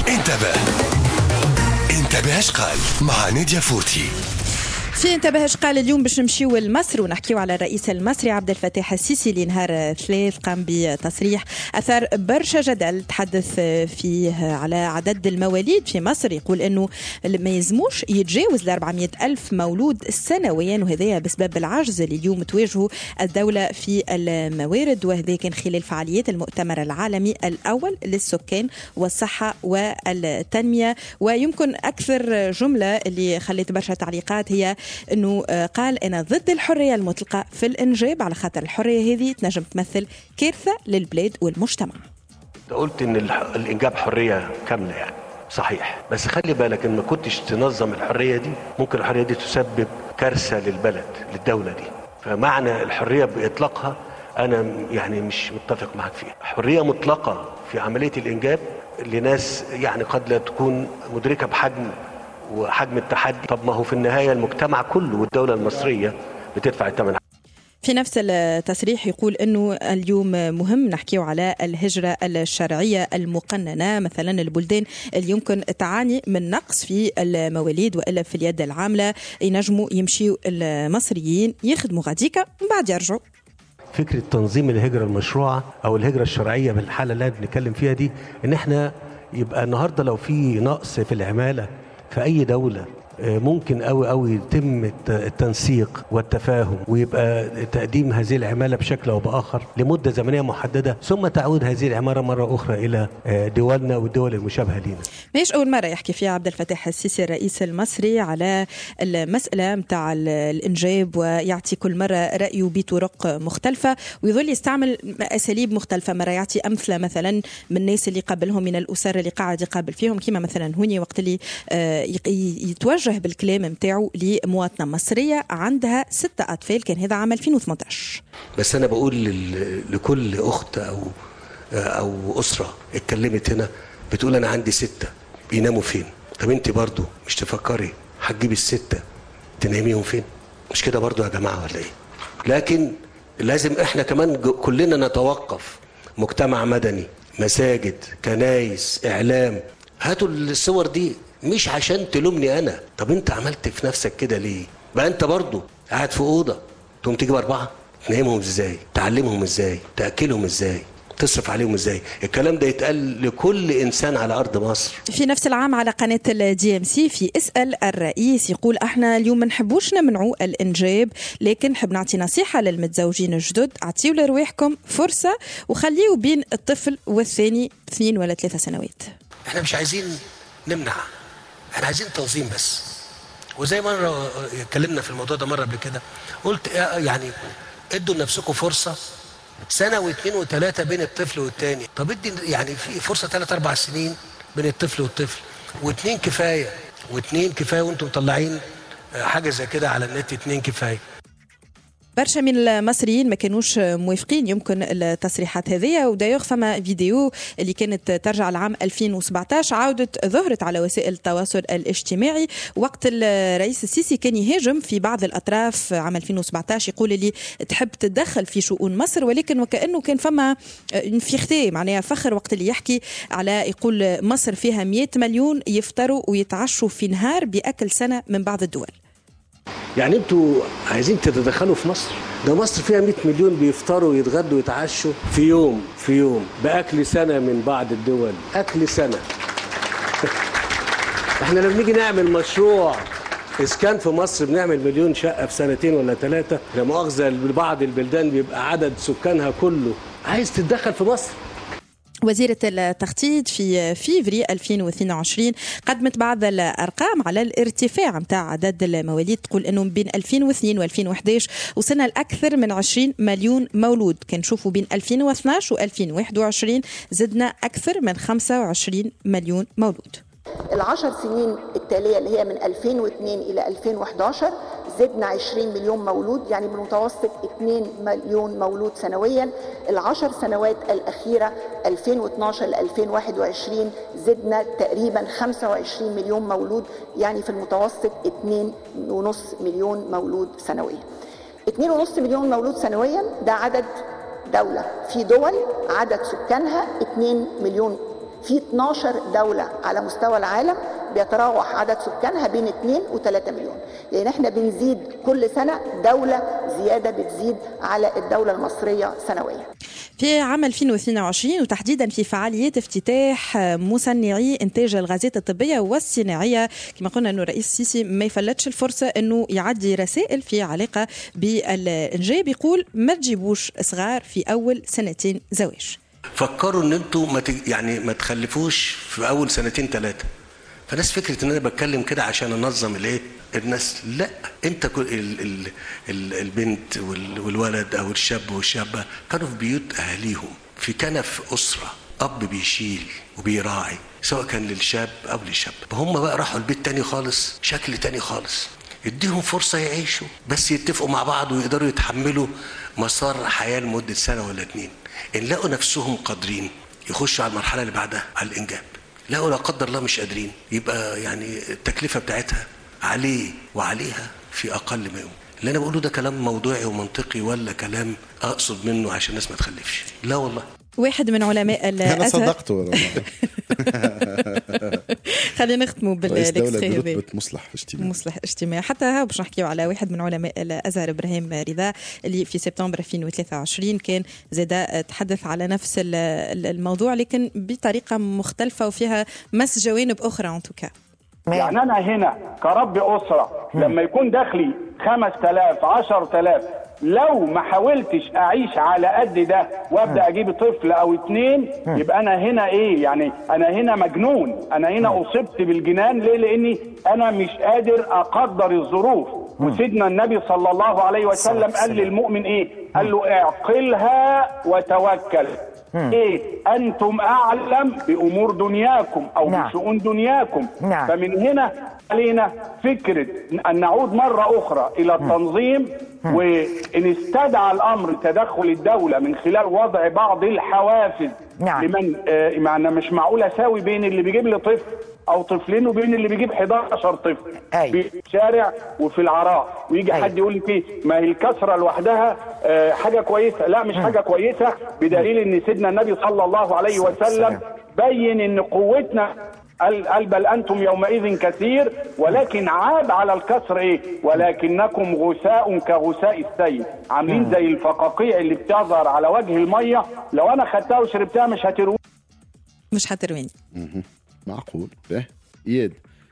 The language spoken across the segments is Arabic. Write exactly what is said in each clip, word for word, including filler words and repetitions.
انتبه انتبه اش قال مع نادية فورتي. في انتبه اش قال اليوم باش نمشيو لمصر ونحكيو على الرئيس المصري عبد الفتاح السيسي اللي نهار ثلاث قام بتصريح اثار برشا جدل، تحدث فيه على عدد المواليد في مصر، يقول انه ما يلزموش يتجاوز ل أربعمائة ألف مولود سنويا، وهذا بسبب العجز اللي اليوم تواجهه الدولة في الموارد، وهذا كان خلال فعاليات المؤتمر العالمي الأول للسكان والصحة والتنمية. ويمكن أكثر جملة اللي خلت برشا تعليقات هي انه قال انا ضد الحريه المطلقه في الانجاب، على خاطر الحريه هذه تنجم تمثل كارثه للبلاد والمجتمع. قلت ان الانجاب حريه كامله يعني صحيح، بس خلي بالك ان ما كنتش تنظم الحريه دي ممكن الحريه دي تسبب كارثه للبلد للدوله دي. فمعنى الحريه باطلاقها انا يعني مش متفق معك فيها. حريه مطلقه في عمليه الانجاب لناس يعني قد لا تكون مدركه بحجم وحجم التحدي. طب ما هو في النهاية المجتمع كله والدولة المصرية بتدفع الثمن. في نفس التصريح يقول أنه اليوم مهم نحكيه على الهجرة الشرعية المقننة، مثلا البلدان اللي يمكن تعاني من نقص في المواليد وإلا في اليد العاملة ينجموا يمشيوا المصريين يخدموا غاديكا ومن بعد يرجعوا. فكرة تنظيم الهجرة المشروعة أو الهجرة الشرعية بالحالة اللي بنتكلم فيها دي، إن احنا يبقى النهاردة لو في نقص في العمالة في أي دولة ممكن قوي قوي يتم التنسيق والتفاهم ويبقى تقديم هذه العمالة بشكل أو بآخر لمدة زمنية محددة، ثم تعود هذه العمالة مرة أخرى إلى دولنا والدول المشابهة لنا. مش أول مرة يحكي فيها عبد الفتاح السيسي الرئيس المصري على المسألة متاع الإنجاب، ويعطي كل مرة رأيه بطرق مختلفة ويظل يستعمل أساليب مختلفة. مرة يعطي أمثلة مثلا من الناس اللي قبلهم من الأسر اللي قاعد يقابل فيهم، كما مثلا هوني وقت اللي يتوجه بالكلام متاعه لمواطنة مصرية عندها ستة أطفال، كان هذا عام ألفين وثمانية عشر. بس أنا بقول لكل أخت أو أو أسرة اتكلمت هنا بتقول أنا عندي ستة بيناموا فين؟ طب أنت برضو مش تفكري هتجيبي الستة تناميهم فين؟ مش كده برضو يا جماعة ولا إيه؟ لكن لازم إحنا كمان كلنا نتوقف، مجتمع مدني، مساجد، كنايس، إعلام. هاتوا الصور دي مش عشان تلومني انا. طب انت عملت في نفسك كده ليه؟ بقى انت برضو قاعد في اوضه تقوم تجيب اربعه تنامهم ازاي؟ تعلمهم ازاي؟ تاكلهم ازاي؟ تصرف عليهم ازاي؟ الكلام ده يتقال لكل انسان على ارض مصر. في نفس العام على قناه الدي ام سي في اسال الرئيس يقول احنا اليوم ما نحبوش نمنعوا الانجاب، لكن نحب نعطي نصيحه للمتزوجين الجدد، اعطيوا لرواحكم فرصه وخليوا بين الطفل والثاني اثنين ولا ثلاثه سنوات. احنا مش عايزين نمنع، احنا عايزين تنظيم بس. وزي مرة اتكلمنا في الموضوع ده مرة قبل كده، قلت يعني ادوا لنفسكم فرصة سنة واثنين وثلاثة بين الطفل والتاني. طب ادي يعني في فرصة ثلاث أربع سنين بين الطفل والطفل، واثنين كفاية، واثنين كفاية، وانتم مطلعين حاجة زي كده على النت، اثنين كفاية. برشا من المصريين ما كانوش موافقين يمكن التصريحات هذه، ودايوغ فما فيديو اللي كانت ترجع لعام ألفين وسبعة عشر عودت ظهرت على وسائل التواصل الاجتماعي وقت الرئيس السيسي كان يهاجم في بعض الأطراف عام ألفين وسبعة عشر، يقول اللي تحب تتدخل في شؤون مصر، ولكن وكأنه كان فما فيختي معناها فخر وقت اللي يحكي على يقول مصر فيها مئة مليون يفطروا ويتعشوا في نهار بأكل سنة من بعض الدول. يعني انتوا عايزين تتدخلوا في مصر؟ ده مصر فيها مئة مليون بيفطروا ويتغدوا ويتعشوا في يوم في يوم بأكل سنة من بعض الدول، أكل سنة. احنا لما نيجي نعمل مشروع إسكان في مصر بنعمل مليون شقة في سنتين ولا ثلاثة، لا مؤاخذة بعض البلدان بيبقى عدد سكانها كله. عايز تتدخل في مصر؟ وزيرة التخطيط في فيفري ألفين واثنين وعشرين قدمت بعض الأرقام على الارتفاع متاع عدد المواليد، تقول أنه بين ألفين واثنين وألفين وأحد عشر وصلنا لأكثر من عشرين مليون مولود. كان نشوفوا بين ألفين واثني عشر وألفين وواحد وعشرين زدنا أكثر من خمسة وعشرين مليون مولود. العشر سنين التالية اللي هي من ألفين واثنين إلى ألفين وأحد عشر زدنا عشرين مليون مولود، يعني بمتوسط اثنين مليون مولود سنويا. العشر سنوات الأخيرة ألفين واثناشر ل ألفين وواحد وعشرين زدنا تقريبا خمسة وعشرين مليون مولود، يعني في المتوسط اثنين ونص مليون مولود سنويا. اثنين ونص مليون مولود سنويا ده عدد دولة. في دول عدد سكانها اثنين مليون في اثناشر دولة على مستوى العالم بيتراوح عدد سكانها بين اثنين وثلاثة مليون. يعني احنا بنزيد كل سنة دولة زيادة بتزيد على الدولة المصرية سنويا. في عام ألفين واثنين وعشرين وتحديدا في فعاليات افتتاح مصنعي إنتاج الغازات الطبية والصناعية، كما قلنا أنه الرئيس السيسي ما يفلتش الفرصة أنه يعدي رسائل في علاقة بالإنجاب، يقول ما تجيبوش صغار في أول سنتين زواج. فكروا ان انتوا ما ت... يعني ما تخلفوش في اول سنتين ثلاثه. فناس فكره ان انا بتكلم كده عشان انظم الايه الناس، لا، انت كل ال... ال... ال... البنت وال... والولد او الشاب والشابه كانوا في بيوت اهاليهم، في كنف اسره، اب بيشيل وبيراعي سواء كان للشاب او للشاب. هم بقى راحوا البيت تاني خالص، شكل تاني خالص. اديهم فرصه يعيشوا، بس يتفقوا مع بعض ويقدروا يتحملوا مسار حياه لمده سنه ولا اتنين. إن لقوا نفسهم قادرين يخشوا على المرحلة اللي بعدها على الإنجاب، لقوا لا قدر الله مش قادرين، يبقى يعني التكلفة بتاعتها عليه وعليها في أقل ما يوم. اللي أنا بقوله ده كلام موضوعي ومنطقي ولا كلام أقصد منه عشان الناس ما تخلفش؟ لا والله. واحد من علماء الأزهر أنا صدقته خلينا نختموا بالاكستري برتبة مصلح اجتماعي. مصلح اجتماعي حتى ها باش نحكيو على واحد من علماء الأزهر إبراهيم رضا اللي في سبتمبر ألفين وثلاثة وعشرين كان زاد تحدث على نفس الموضوع لكن بطريقة مختلفة وفيها مس جوانب أخرى. ان توكا يعني أنا هنا كرب أسرة لما يكون دخلي خمسة آلاف عشرة آلاف، لو ما حاولتش اعيش على قد ده وابدا اجيب طفل او اتنين، يبقى انا هنا ايه؟ يعني انا هنا مجنون، انا هنا اصبت بالجنان. ليه؟ لاني انا مش قادر اقدر الظروف. وسيدنا النبي صلى الله عليه وسلم قال للمؤمن ايه؟ قال له اعقلها وتوكل. ايه؟ انتم اعلم بامور دنياكم او نعم. بشؤون دنياكم. نعم. فمن هنا علينا فكره ان نعود مره اخرى الى التنظيم، وان استدعى الامر تدخل الدوله من خلال وضع بعض الحوافز. نعم. لمن آه معنا مش معقول اساوي بين اللي بيجيب لي طفل او طفلين وبين اللي بيجيب حداشر طفل في الشارع وفي العراء، ويجي أي. حد يقول لك ايه؟ ما هي الكسره لوحدها آه حاجه كويسه. لا، مش م. حاجه كويسه، بدليل ان سيدنا النبي صلى الله عليه وسلم بين ان قوتنا قال بل أنتم يومئذ كثير ولكن عاب على الكسر إيه؟ ولكنكم غثاء كغثاء السيل، عاملين زي الفقاقيع اللي بتظهر على وجه المية، لو أنا خدتها وشربتها مش هتروي مش هترويني. معقول. به إياد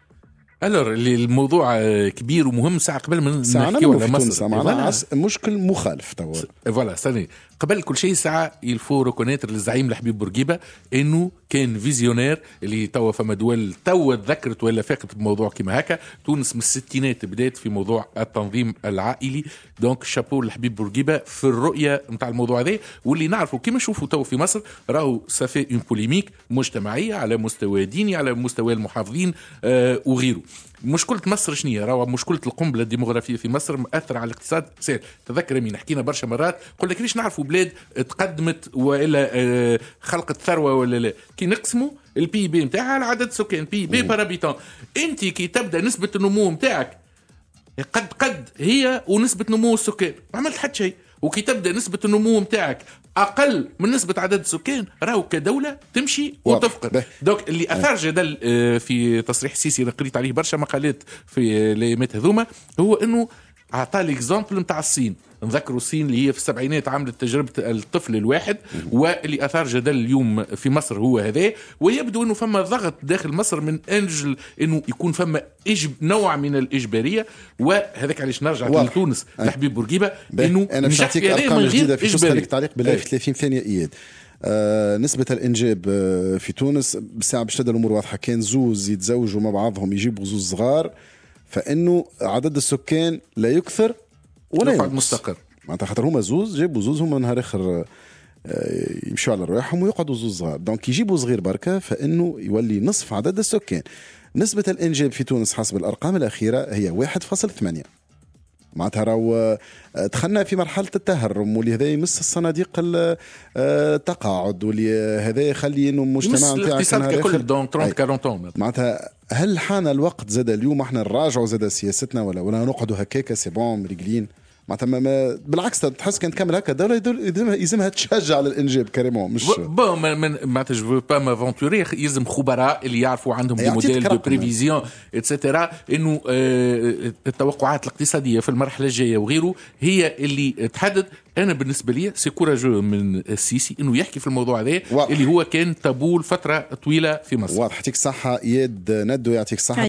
ألر الموضوع كبير ومهم. ساعة قبل ما نحكيو على مصر معنا مشكل مخالف توا فوالا ثاني قبل كل شيء ساعة يلفو ريكونيتر للزعيم الحبيب بورقيبة انه كان فيزيونير اللي توا فما دول توا تذكرت ولا فاقت بموضوع كما هكا. تونس من الستينات بدات في موضوع التنظيم العائلي، دونك شابو الحبيب بورقيبة في الرؤية نتاع الموضوع هذا. واللي نعرفوا كما نشوفوا توا في مصر راهو سافي اون بوليميك مجتمعية على مستوى ديني على مستوى المحافظين آه وغيره. مشكلة مصر شنية؟ راهو مشكلة القنبلة الديموغرافية في مصر مأثر على الاقتصاد. سير تذكر مين حكينا برشا مرات قلنا كيفاش نعرفوا بلاد تقدمت ولا خلقت ثروة ولا لا؟ كي نقسموا البي بي نتاعها على عدد سكان، بي بي بارابيتان. انت كي تبدا نسبة النمو نتاعك قد قد هي ونسبة نمو السكان ما عملت حتى شيء، وكي تبدا نسبة النمو نتاعك اقل من نسبه عدد السكان راهو كدوله تمشي وتفقد. دوك اللي اثار جدل في تصريح السيسي اللي قريت عليه برشا مقالات في الايامات هذوما هو انه اعطى ليكزامبل نتاع الصين. نذكروا الصين اللي هي في السبعينات عملت تجربه الطفل الواحد، واللي اثار جدل اليوم في مصر هو هذا. ويبدو انه فما ضغط داخل مصر من اجل انه يكون فما إجب نوع من الاجباريه، وهذاك علاش نرجع لتونس لحبيب بورقيبه انه انا مش نعطيك ارقام جديده في شوف خليك تعليق بالله في ثلاثين ثانيه اياد. آه نسبة الإنجاب آه في تونس بساعة باش تبدا الأمور واضحة. كان زوز يتزوجوا مع بعضهم يجيبوا زوز صغار، فإنه عدد السكان لا يكثر ولا يقعد مستقر. معناتها خاطر هما زوز جابوا زوز هما نهار آخر آه يمشوا على رواحهم ويقعدوا زوز صغار. دونك يجيبوا صغير بركة فإنه يولي نصف عدد السكان. نسبة الإنجاب في تونس حسب الأرقام الأخيرة هي واحد فاصل ثمانية. معناتها راهو دخلنا في مرحلة التهرم، واللي هذا يمس الصناديق التقاعد، واللي هذا يخلي انه المجتمع نتاعنا كل دون ثلاثين أربعين. معناتها هل حان الوقت زاد اليوم احنا نراجعوا زاد سياستنا ولا ولا نقعدوا هكاكا سي بون مريقلين؟ معناتها بالعكس تحس كانت تكمل هكا الدوله يلزمها تشجع على الانجاب كريمون مش بون معناتها جو با مافونتوري يلزم خبراء اللي يعرفوا عندهم دي موديل دو بريفيزيون اتسيتيرا انه التوقعات الاقتصاديه في المرحله الجايه وغيره هي اللي تحدد. انا بالنسبه لي سي كوراجو من السيسي انه يحكي في الموضوع هذا اللي هو كان تابول فتره طويله في مصر. واضح. يعطيك الصحه اياد ندو، يعطيك الصحه.